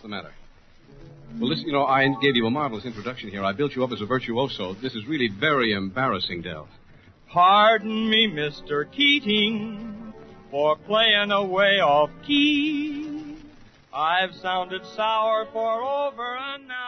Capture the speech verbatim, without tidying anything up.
the matter? Well, listen, you know, I gave you a marvelous introduction here. I built you up as a virtuoso. This is really very embarrassing, Del. Pardon me, Mister Keating, for playing away off key. I've sounded sour for over an hour.